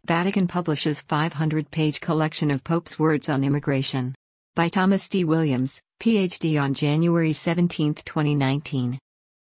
Vatican publishes 500-page collection of Pope's words on immigration. By Thomas D. Williams, Ph.D. on January 17, 2019.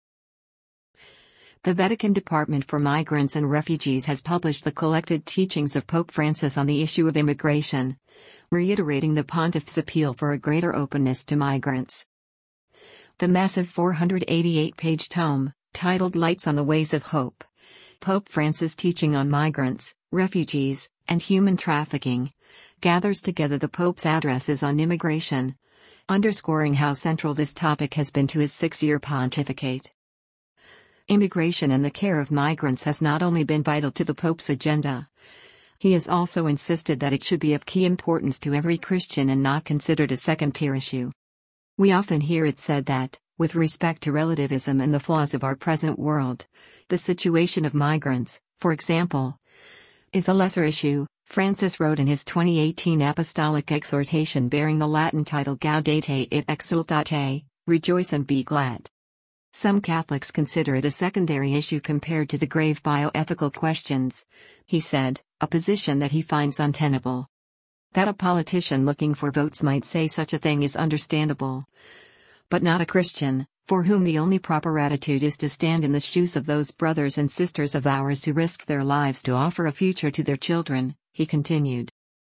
The Vatican Department for Migrants and Refugees has published the collected teachings of Pope Francis on the issue of immigration, reiterating the Pontiff's appeal for a greater openness to migrants. The massive 488-page tome, titled Lights on the Ways of Hope, Pope Francis' teaching on migrants, refugees, and human trafficking, gathers together the Pope's addresses on immigration, underscoring how central this topic has been to his 6-year pontificate. Immigration and the care of migrants has not only been vital to the Pope's agenda. He has also insisted that it should be of key importance to every Christian and not considered a second-tier issue. We often hear it said that, with respect to relativism and the flaws of our present world, the situation of migrants, for example, is a lesser issue. Francis wrote in his 2018 apostolic exhortation bearing the Latin title Gaudete et Exultate, Rejoice and Be Glad. Some Catholics consider it a secondary issue compared to the grave bioethical questions, he said, a position that he finds untenable. That a politician looking for votes might say such a thing is understandable. But not a Christian, for whom the only proper attitude is to stand in the shoes of those brothers and sisters of ours who risked their lives to offer a future to their children, he continued.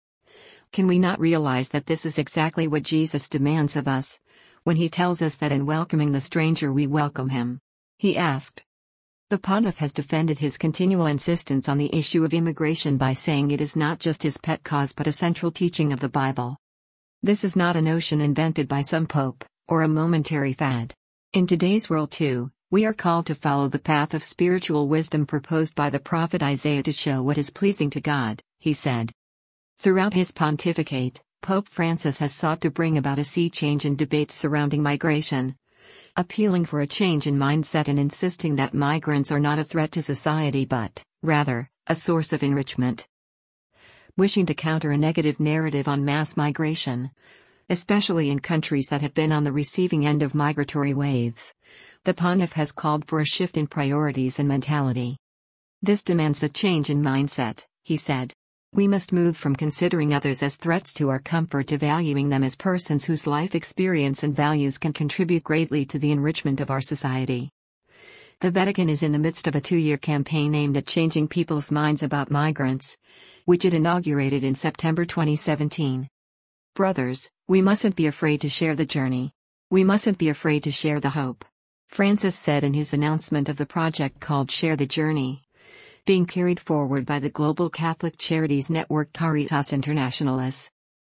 Can we not realize that this is exactly what Jesus demands of us, when he tells us that in welcoming the stranger we welcome him? He asked. The Pontiff has defended his continual insistence on the issue of immigration by saying it is not just his pet cause but a central teaching of the Bible. This is not a notion invented by some pope, or a momentary fad. In today's world too, we are called to follow the path of spiritual wisdom proposed by the prophet Isaiah to show what is pleasing to God, he said. Throughout his pontificate, Pope Francis has sought to bring about a sea change in debates surrounding migration, appealing for a change in mindset and insisting that migrants are not a threat to society but, rather, a source of enrichment. Wishing to counter a negative narrative on mass migration, especially in countries that have been on the receiving end of migratory waves, the Pontiff has called for a shift in priorities and mentality. This demands a change in mindset, he said. We must move from considering others as threats to our comfort to valuing them as persons whose life experience and values can contribute greatly to the enrichment of our society. The Vatican is in the midst of a 2-year campaign aimed at changing people's minds about migrants, which it inaugurated in September 2017. Brothers, we mustn't be afraid to share the journey. We mustn't be afraid to share the hope, Francis said in his announcement of the project called Share the Journey, being carried forward by the global Catholic charities network Caritas Internationalis.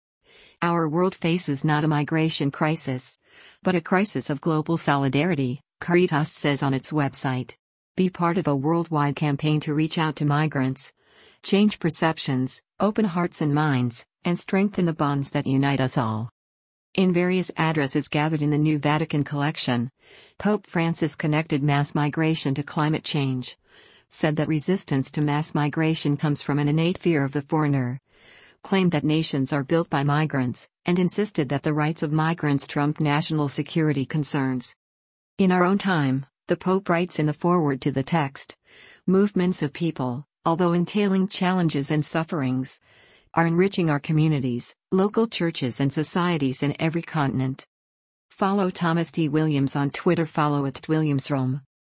Our world faces not a migration crisis, but a crisis of global solidarity, Caritas says on its website. Be part of a worldwide campaign to reach out to migrants, change perceptions, open hearts and minds, and strengthen the bonds that unite us all. In various addresses gathered in the new Vatican collection, Pope Francis connected mass migration to climate change, said that resistance to mass migration comes from an innate fear of the foreigner, claimed that nations are built by migrants, and insisted that the rights of migrants trump national security concerns. In our own time, the Pope writes in the foreword to the text, movements of people, although entailing challenges and sufferings, are enriching our communities, local churches and societies in every continent. Follow Thomas D. Williams on Twitter. Follow @WilliamsRome.